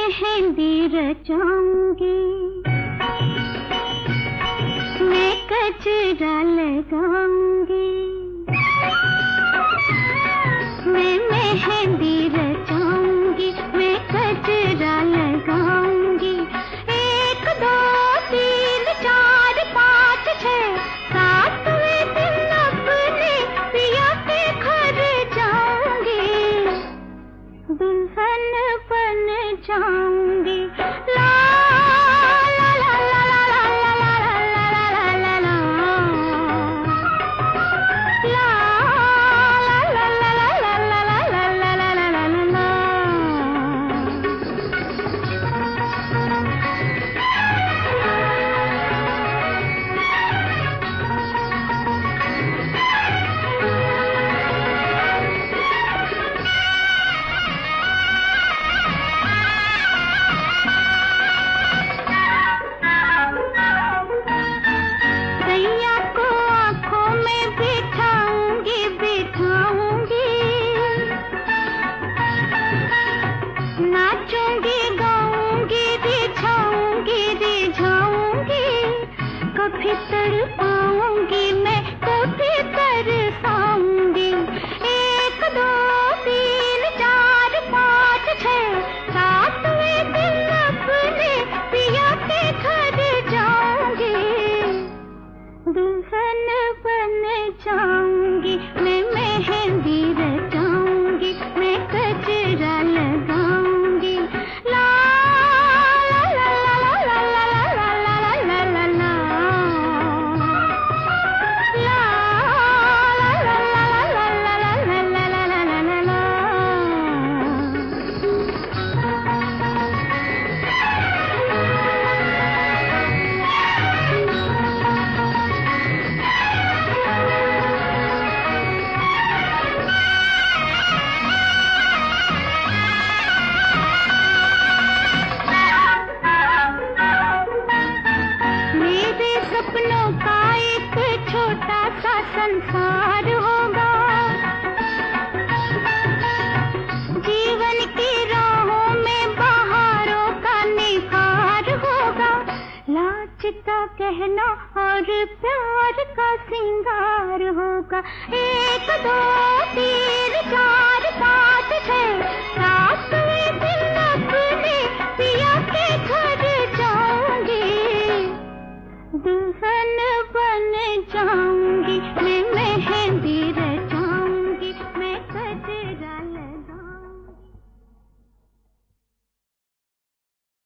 मेहंदी रचाऊंगी, मैं गजरा लगाऊंगी, मैं मेहंदी रचाऊंगी, मैं गजरा लगाऊंगी। 1 2 3 4 5 6 7वें दिन अपने पिया के घर जाऊंगी, दुल्हन बन जाऊंगी। ला ला ला ला ला ला ला ला ला ला ला नाचूंगी, गाऊंगी, रिझाऊंगी, रिझाऊंगी, कभी तड़पाऊंगी मैं, कभी तरसाऊंगी। 1 2 3 4 5 6 7वें दिन अपने पिया के घर जाऊंगी, दुल्हन बन जाऊंगी। मैं मेहंदी रचाऊंगी, मैं गजरा लगाऊंगी। ला ला ला ला ला ला ला ला ला ला ला ला सपनों का एक छोटा सा संसार होगा, जीवन की राहों में बहारों का निखार होगा, लाज का कहना और प्यार का सिंगार होगा। 1 2 3 4 5 6